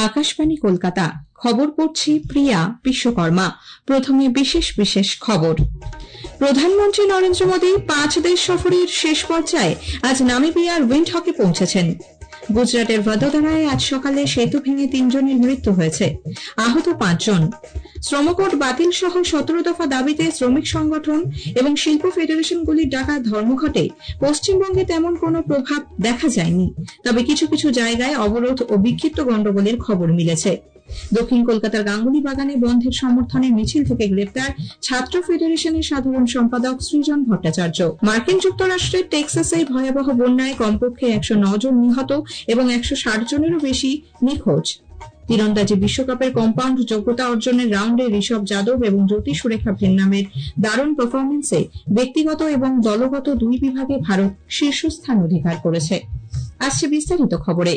আকাশবাণী কলকাতা। খবর পড়ছি প্রিয়া বিশ্বকর্মা। প্রথমে বিশেষ খবর। প্রধানমন্ত্রী নরেন্দ্র মোদী 5 দেশ সফরের শেষ পর্যায়ে আজ নামিবিয়ার উইন্ডহকে পৌঁছেছেন। গুজরাটের ভদোদরায় আজ সকালে সেতু ভেঙে 3 জনের মৃত্যু হয়েছে, আহত 5 জন। শ্রমকোড বাতিল সহ 17 দফা দাবিতে শ্রমিক সংগঠন এবং শিল্প ফেডারেশনগুলির ডাকা ধর্মঘটে পশ্চিমবঙ্গে তেমন কোনো প্রভাব দেখা যায়নি, তবে কিছু কিছু জায়গায় অবরোধ ও বিক্ষিপ্ত গন্ডগোলের খবর মিলেছে। দক্ষিণ কলকাতার গাঙ্গুলি বাগানে বন্ধের সমর্থনে মিছিল থেকে গ্রেপ্তার ছাত্র ফেডারেশনের সাধারণ সম্পাদক সৃজন ভট্টাচার্য। মার্কিন যুক্তরাষ্ট্রের টেক্সাসে ভয়াবহ বন্যায় কমপক্ষে 109 জন নিহত এবং 160 জনেরও বেশি নিখোঁজ। তীরন্দাজি বিশ্বকাপের কম্পাউন্ড যোগ্যতা অর্জনের রাউন্ডে ঋষভ যাদব এবং জ্যোতি সুরেখা ভেন্নামের দারুণ পারফরমেন্সে ব্যক্তিগত এবং দলগত 2 বিভাগে ভারত শীর্ষস্থান অধিকার করেছে। আসছে বিস্তারিত খবরে।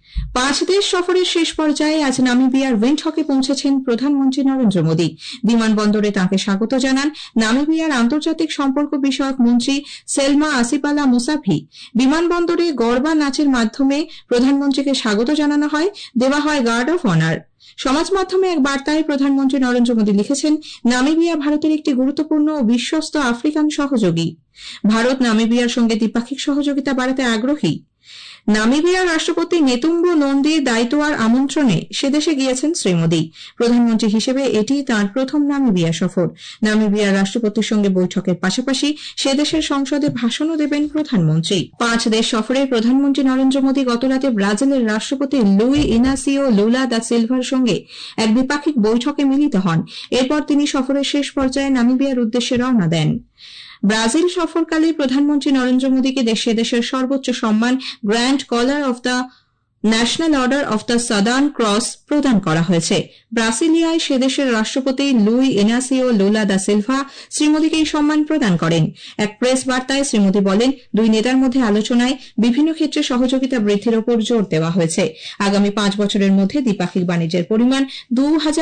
5 দেশ সফরের শেষ পর্যায়ে আজ নামিবিয়ার উইন্ডহকে পৌঁছেছেন প্রধানমন্ত্রী নরেন্দ্র মোদী। বিমানবন্দরে তাঁকে স্বাগত জানান নামিবিয়ার আন্তর্জাতিক সম্পর্ক বিষয়ক মন্ত্রী সেলমা আসিপালা মুসাভি। বিমানবন্দরে গরবা নাচের মাধ্যমে প্রধানমন্ত্রীকে স্বাগত জানানো হয়, দেওয়া হয় গার্ড অফ অনার। সমাজ মাধ্যমে এক বার্তায় প্রধানমন্ত্রী নরেন্দ্র মোদী লিখেছেন, নামিবিয়া ভারতের একটি গুরুত্বপূর্ণ ও বিশ্বস্ত আফ্রিকান সহযোগী। ভারত নামিবিয়ার সঙ্গে দ্বিপাক্ষিক সহযোগিতা বাড়াতে আগ্রহী। নামিবিয়ার রাষ্ট্রপতি নেতুম্বো নন্দী দায়িত্বর আমন্ত্রণে সে দেশে গিয়েছেন শ্রী মোদী। প্রধানমন্ত্রী হিসেবে এটি তাঁর প্রথম নামিবিয়া সফর। নামিবিয়ার রাষ্ট্রপতির সঙ্গে বৈঠকের পাশাপাশি সে দেশের সংসদে ভাষণও দেবেন প্রধানমন্ত্রী। 5 দেশ সফরে প্রধানমন্ত্রী নরেন্দ্র মোদী গতরাতে ব্রাজিলের রাষ্ট্রপতি লুই ইনাসিও লুলা দা সিলভার সঙ্গে এক দ্বিপাক্ষিক বৈঠকে মিলিত হন। এরপর তিনি সফরের শেষ পর্যায়ে নামিবিয়ার উদ্দেশ্যে রওনা দেন। ব্রাজিল সফরকালে প্রধানমন্ত্রী নরেন্দ্র মোদীকে দেশের সর্বোচ্চ সম্মান grand collar of the national order of the southern cross প্রদান করা হয়েছে। ব্রাসিলিয়ায় সে দেশের রাষ্ট্রপতি Luiz Inacio Lula da Silva Shri মোদীকে এই সম্মান প্রদান করেন। এক প্রেস বার্তায় শ্রী মোদী বলেন, 2 নেতার মধ্যে আলোচনায় বিভিন্ন ক্ষেত্রে সহযোগিতা বৃদ্ধির ওপর জোর দেওয়া হয়েছে। আগামী 5 বছরের মধ্যে দ্বিপাক্ষিক বাণিজ্যের পরিমাণ 2000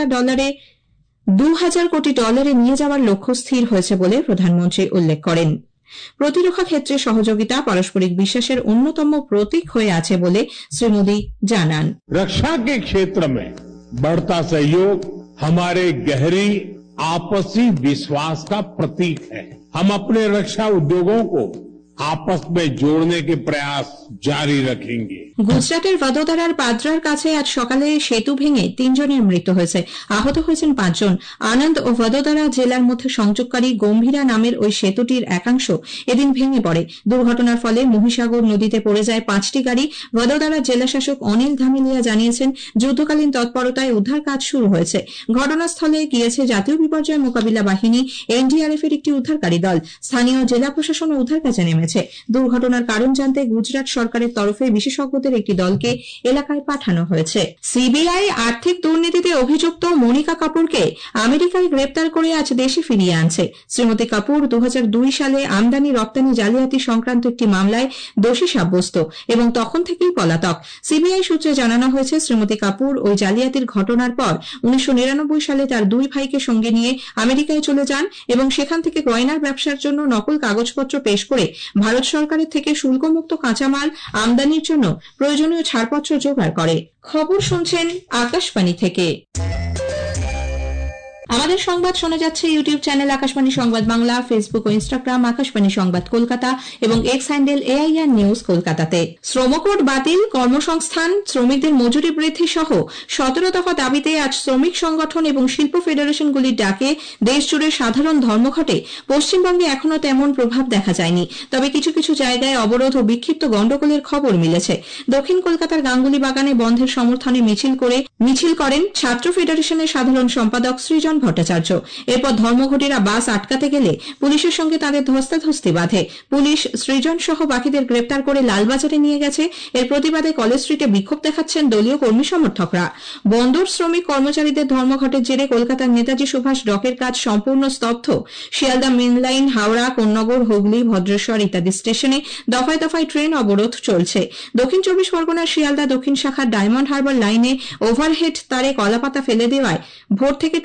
কোটি ডলারে নিয়ে যাওয়ার লক্ষ্য স্থির হয়েছে বলে প্রধানমন্ত্রী উল্লেখ করেন। প্রতিরক্ষা ক্ষেত্রে সহযোগিতা পারস্পরিক বিশ্বাসের অন্যতম প্রতীক হয়ে আছে বলে শ্রী মোদী জানান। रक्षा के क्षेत्र में बढ़ता सहयोग हमारे गहरी आपसी विश्वास का प्रतीक है। हम अपने रक्षा उद्योगों को आपस में जोड़ने के प्रयास জারি রাখেंगे। গুজরাটের ভদোদরার পাদ্রার কাছে আজ সকালে সেতু ভেঙে 3 জনের মৃত্যু হয়েছে, আহত হয়েছেন 5 জন। আনন্দ ও ভদোদরা জেলার মধ্যে সংযোগকারী গম্ভীরা নামের ওই সেতুটির একাংশ এদিন ভেঙে পড়ে। দুর্ঘটনার ফলে মহিসাগর নদীতে পড়ে যায় 5টি গাড়ি। ভদোদরা জেলাশাসক অনিল ধামিলিয়া জানিয়েছেন, যুদ্ধকালীন তৎপরতায় উদ্ধার কাজ শুরু হয়েছে। ঘটনাস্থলে গিয়েছে জাতীয় বিপর্যয় মোকাবিলা বাহিনী এনডিআরএফ এর একটি উদ্ধারকারী দল। স্থানীয় জেলা প্রশাসন উদ্ধার কাজে নেমেছে। দুর্ঘটনার কারণ জানতে গুজরাট সরকারের তরফে বিশেষজ্ঞদের একটি দলকে এলাকায় পাঠানো হয়েছে। সিবিআই আর্থিক দুর্নীতিতে অভিযুক্ত মনিকা কাপুরকে আমেরিকায় গ্রেপ্তার করে আজ দেশে ফিরিয়ে আনছে। শ্রীমতী কাপুর 2002 সালে আমদানি রপ্তানি জালিয়াতি সংক্রান্ত একটি মামলায় দোষী সাব্যস্ত এবং তখন থেকেই পলাতক। সিবিআই সূত্রে জানানো হয়েছে, শ্রীমতী কাপুর ওই জালিয়াতির ঘটনার পর 1999 সালে তার 2 ভাইকে সঙ্গে নিয়ে আমেরিকায় চলে যান এবং সেখান থেকে গয়নার ব্যবসার জন্য নকল কাগজপত্র পেশ করে ভারত সরকারের থেকে শুল্কমুক্ত কাঁচামাল আমদানির জন্য প্রয়োজনীয় ছাড়পত্র জোগাড় করে। খবর শুনছেন আকাশবাণী থেকে। আমাদের সংবাদ শোনা যাচ্ছে ইউটিউব চ্যানেল আকাশবাণী সংবাদ বাংলা, ফেসবুক ও ইনস্টাগ্রাম আকাশবাণী সংবাদ কলকাতা এবং এক্স হ্যান্ডেল AIR নিউজ কলকাতাতে। শ্রমকোড বাতিল, কর্মসংস্থান, শ্রমিকদের মজুরি বৃদ্ধি সহ 17 দফা দাবিতে আজ শ্রমিক সংগঠন এবং শিল্প ফেডারেশনগুলির ডাকে দেশজুড়ে সাধারণ ধর্মঘটে পশ্চিমবঙ্গে এখনও তেমন প্রভাব দেখা যায়নি, তবে কিছু কিছু জায়গায় অবরোধ ও বিক্ষিপ্ত গন্ডগোলের খবর মিলেছে। দক্ষিণ কলকাতার গাঙ্গুলি বাগানে বন্ধের সমর্থনে মিছিল করেন ছাত্র ফেডারেশনের সাধারণ সম্পাদক সৃজন ভট্টাচার্য। এরপর ধর্মঘটীরা বাস আটকাতে গেলে পুলিশের সঙ্গে তাদের ধস্তাধস্তি বাধে। পুলিশ সৃজন সহ বাকিদের গ্রেপ্তার করে লালবাজারে নিয়ে গেছে। এর প্রতিবাদে কলেজ স্ট্রিটে বিক্ষোভ দেখাচ্ছেন দলীয় কর্মী সমর্থকরা। বন্দর শ্রমিক কর্মচারীদের ধর্মঘটের জেরে কলকাতার নেতাজি সুভাষ ডকের কাজ সম্পূর্ণ স্তব্ধ। শিয়ালদা মেন লাইন, হাওড়া, কোন্নগর, হুগলি, ভদ্রেশ্বর ইত্যাদি স্টেশনে দফায় দফায় ট্রেন অবরোধ চলছে। দক্ষিণ 24 পরগনার শিয়ালদা দক্ষিণ শাখার ডায়মন্ড হারবার লাইনে ওভারহেড তারে কলাপাতা ফেলে দেওয়ায় ভোর থেকে ট্রেন চলাচল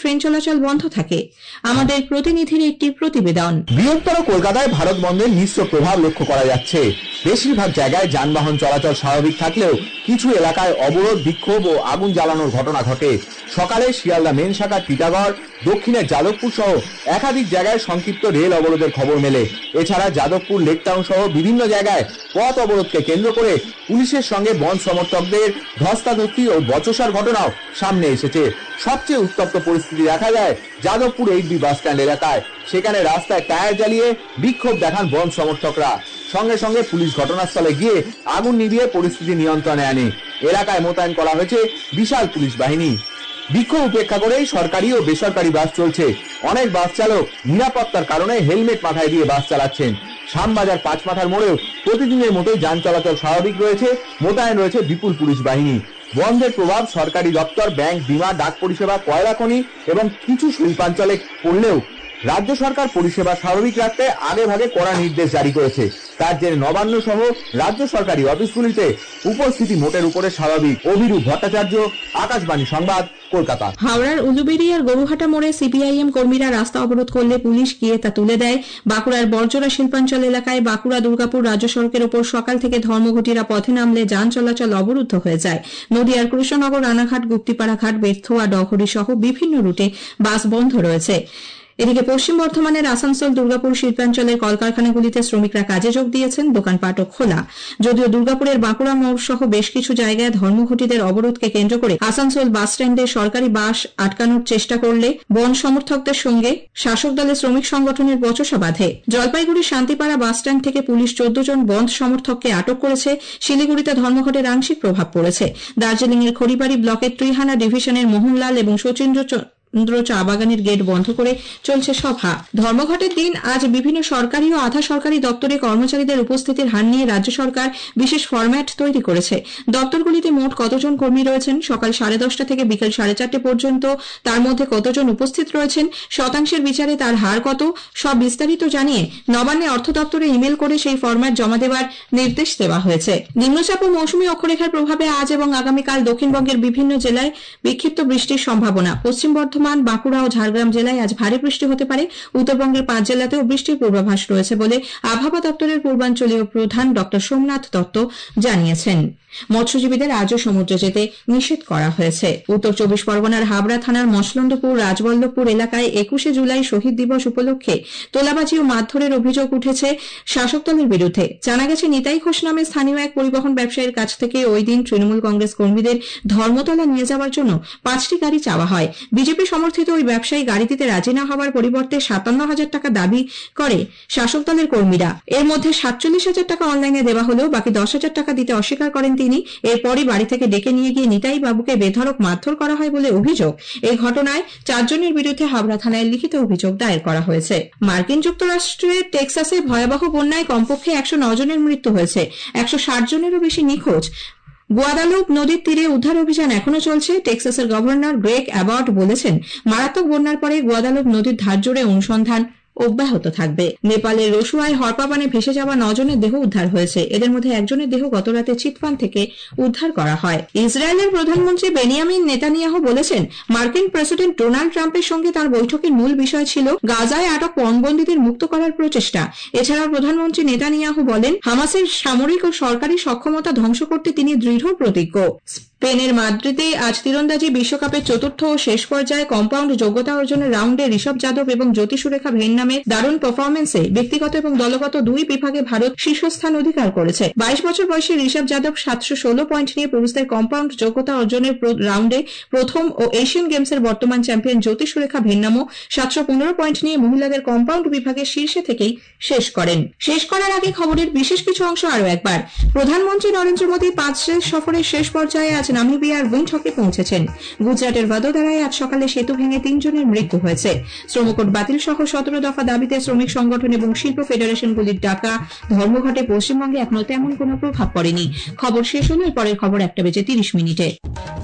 চলাচল বন্ধ থাকে। আমাদের প্রতিনিধির একটি প্রতিবেদন। বৃহত্তর কলকাতায় ভারত বন্ধের মিশ্র প্রভাব লক্ষ্য করা যাচ্ছে। বেশিরভাগ জায়গায় যানবাহন চলাচল স্বাভাবিক থাকলেও কিছু এলাকায় অবরোধ, বিক্ষোভ ও আগুন জ্বালানোর ঘটনা ঘটে। সকালে শিয়ালদা মেন শাখা, টিটাগড়, দক্ষিণের যাদবপুর সহ একাধিক জায়গায় সংক্ষিপ্ত রেল অবরোধের খবর মেলে। এছাড়া যাদবপুর, লেকটাউন সহ বিভিন্ন জায়গায় পথ অবরোধকে কেন্দ্র করে পুলিশের সঙ্গে বন্ধ সমর্থকদের ধস্তাধস্তি ও বচসার ঘটনাও সামনে এসেছে। সবচেয়ে উত্তপ্ত পরিস্থিতি দেখা যায় যাদবপুর 8B বাস স্ট্যান্ড এলাকায়। সেখানে রাস্তায় টায়ার জ্বালিয়ে বিক্ষোভ দেখান বন্ধ সমর্থকরা। সঙ্গে সঙ্গে পুলিশ ঘটনাস্থলে গিয়ে আগুন নিভিয়ে পরিস্থিতি নিয়ন্ত্রণে আনে। এলাকায় মোতায়েন করা হয়েছে বিশাল পুলিশ বাহিনী। বিক্ষোভ উপেক্ষা করেই সরকারি ও বেসরকারি বাস চলছে। অনেক বাস চালক নিরাপত্তার কারণে হেলমেট মাথায় দিয়ে বাস চালাচ্ছেন। শ্যামবাজার 5 মাথার মোড়েও প্রতিদিনের মতোই যান চলাচল স্বাভাবিক রয়েছে। মোতায়েন রয়েছে বিপুল পুলিশ বাহিনী। বন্ধের প্রভাব সরকারি দপ্তর, ব্যাংক, বীমা, ডাক পরিষেবা, কয়লা খনি এবং কিছু শিল্পাঞ্চলে পড়লেও রাজ্য সরকার পরিষেবা স্বাভাবিক রাখতে আগে ভাগে কড়া নির্দেশ জারি করেছে। তার জেরে নবান্ন সহ রাজ্য সরকারি অফিসগুলিতে উপস্থিতি মোটের উপরে স্বাভাবিক। অভিরূপ ভট্টাচার্য, আকাশবাণী সংবাদ, কলকাতা। হাওড়ার উলুবেড়িয়ার গরুহাটা মোড়ে সিপিআইএম কর্মীরা রাস্তা অবরোধ করলে পুলিশ গিয়ে তা তুলে দেয়। বাঁকুড়ার বর্জরা শিল্পাঞ্চল এলাকায় বাঁকুড়া দুর্গাপুর রাজ্য সড়কের ওপর সকাল থেকে ধর্মঘটিরা পথে নামলে যান চলাচল অবরুদ্ধ হয়ে যায়। নদিয়ার কৃষ্ণনগর, রানাঘাট, গুপ্তিপাড়া ঘাট, বেথুয়া, ডহরি সহ বিভিন্ন রুটে বাস বন্ধ রয়েছে। এদিকে পশ্চিম বর্ধমানের আসানসোল, দুর্গাপুর শিল্পাঞ্চলের কলকারখানাগুলিতে শ্রমিকরা কাজে যোগ দিয়েছেন, দোকানপাটও খোলা। যদিও দুর্গাপুরের বাঁকুড়া মোড় সহ বেশ কিছু জায়গায় ধর্মঘটিদের অবরোধকে কেন্দ্র করে আসানসোল বাস স্ট্যান্ডে সরকারি বাস আটকানোর চেষ্টা করলে বন সমর্থকদের সঙ্গে শাসক দলের শ্রমিক সংগঠনের বচসা বাধে। জলপাইগুড়ির শান্তিপাড়া বাস স্ট্যান্ড থেকে পুলিশ 14 জন বন্ধ সমর্থককে আটক করেছে। শিলিগুড়িতে ধর্মঘটের আংশিক প্রভাব পড়েছে। দার্জিলিংয়ের খড়িবাড়ি ব্লকের ত্রিহানা ডিভিশনের মোহনলাল এবং শচীন্দ্র চা বাগানের গেট বন্ধ করে চলছে সভা। ধর্মঘটের দিন আজ বিভিন্ন সরকারি ও আধা সরকারি দপ্তরে কর্মচারীদের উপস্থিতির হার নিয়ে রাজ্য সরকার বিশেষ ফরম্যাট তৈরি করেছে। দপ্তরগুলিতে মোট কতজন কর্মী রয়েছেন, সকাল 10:30 থেকে বিকেল 4:30 পর্যন্ত তার মধ্যে কতজন উপস্থিত রয়েছেন, শতাংশের বিচারে তার হার কত, সব বিস্তারিত জানিয়ে নবান্নে অর্থ দপ্তরে ইমেল করে সেই ফরম্যাট জমা দেওয়ার নির্দেশ দেওয়া হয়েছে। নিম্নচাপ ও মৌসুমী অক্ষরেখার প্রভাবে আজ এবং আগামীকাল দক্ষিণবঙ্গের বিভিন্ন জেলায় বিক্ষিপ্ত বৃষ্টির সম্ভাবনা। পশ্চিম বর্ধমান, বাঁকুড়া ও ঝাড়গ্রাম জেলায় আজ ভারী বৃষ্টি হতে পারে। উত্তরবঙ্গের 5 জেলাতেও বৃষ্টির পূর্বাভাস রয়েছে বলে আবহাওয়া দপ্তরের পূর্বাঞ্চলীয় প্রধান ডক্টর সোমনাথ দত্ত জানিয়েছেন। মৎস্যজীবীদের আজও সমুদ্রে যেতে নিষেধ করা হয়েছে। উত্তর 24 পরগনার হাবড়া থানার মসলন্দপুর, রাজবল্লভপুর এলাকায় 21শে জুলাই শহীদ দিবস উপলক্ষে তোলাবাজি ও মারধরের অভিযোগ উঠেছে শাসক দলের বিরুদ্ধে। জানা গেছে, নিতাই ঘোষ নামে স্থানীয় এক পরিবহন ব্যবসায়ীর কাছ থেকে ওই দিন তৃণমূল কংগ্রেস কর্মীদের ধর্মতলা নিয়ে যাওয়ার জন্য 5টি গাড়ি চাওয়া হয়। বিজেপি সমর্থিত ওই ব্যবসায়ী গাড়ি দিতে রাজি না হওয়ার পরিবর্তে 57,000 টাকা দাবি করে শাসক দলের কর্মীরা। এর মধ্যে 47,000 টাকা অনলাইনে দেওয়া হলেও বাকি 10,000 টাকা দিতে অস্বীকার করেন তিনি। এরপরই বাড়ি থেকে ডেকে নিয়ে গিয়ে নিতাই বাবুকে বেধড়ক মারধর করা হয় বলে অভিযোগ। এই ঘটনায় 4 জনের বিরুদ্ধে হাবড়া থানায় লিখিত অভিযোগ দায়ের করা হয়েছে। মার্কিন যুক্তরাষ্ট্রের টেক্সাসে ভয়াবহ বন্যায় কমপক্ষে 109 জনের মৃত্যু হয়েছে, 160 জনেরও বেশি নিখোঁজ। গুয়াদালুপ নদীর তীরে উদ্ধার অভিযান এখনো চলছে। টেক্সাসের গভর্নর গ্রেগ অ্যাবট বলেছেন, মারাত্মক বন্যার পরে গুয়াদালুপ নদীর ধার জুড়ে অনুসন্ধান অব্যাহত থাকবে। নেপালের রসুয়ায় হরপাবানে ভেসে যাওয়া 9 জনের দেহ উদ্ধার হয়েছে। এদের মধ্যে একজনের দেহ গতরাতে চিটফান্ড থেকে উদ্ধার করা হয়। ইসরায়েলের প্রধানমন্ত্রী বেনিয়ামিন নেতানিয়াহু বলেছেন, মার্কিন প্রেসিডেন্ট ডোনাল্ড ট্রাম্পের সঙ্গে তার বৈঠকের মূল বিষয় ছিল গাজায় আটক পণবন্দীদের মুক্ত করার প্রচেষ্টা। এছাড়াও প্রধানমন্ত্রী নেতানিয়াহু বলেন, হামাসের সামরিক ও সরকারি সক্ষমতা ধ্বংস করতে তিনি দৃঢ় প্রতিজ্ঞ। স্পেনের মাদ্রিদে আজ তীরন্দাজি বিশ্বকাপের 4র্থ ও শেষ পর্যায়ে কম্পাউন্ড যোগ্যতা অর্জনের রাউন্ডে ঋষভ যাদব এবং জ্যোতি সুরেখা ভেন নামের দারুণ পারফরমেন্সে ব্যক্তিগত এবং দলগত 2 বিভাগে ভারত শীর্ষস্থান অধিকার করেছে। 22 বছর বয়সী ঋষভ যাদব 716 পয়েন্ট নিয়ে পুরুষদের কম্পাউন্ড যোগ্যতা অর্জনের রাউন্ডে প্রথম ও এশিয়ান গেমসের বর্তমান চ্যাম্পিয়ন জ্যোতি সুরেখা ভেন্নামও 715 পয়েন্ট নিয়ে মহিলাদের কম্পাউন্ড বিভাগের শীর্ষে থেকেই শেষ করেন। শেষ করার আগে খবরের বিশেষ কিছু অংশ আরও একবার। প্রধানমন্ত্রী নরেন্দ্র মোদী 5 দেশ সফরের শেষ পর্যায়ে আজ নামিবিয়ার উইন্ডহকে পৌঁছেছেন। গুজরাটের ভাদোদারায় আজ সকালে সেতু ভেঙে 3 জনের মৃত্যু হয়েছে। শ্রমকোট বাতিল সহ 17 দফা দাবিতে শ্রমিক সংগঠন এবং শিল্প ফেডারেশনগুলির ডাকা ধর্মঘটে পশ্চিমবঙ্গে এখনো তেমন কোনো প্রভাব পড়েনি। খবর শেষ হলো, এর পরের খবর 1:30 মিনিটে।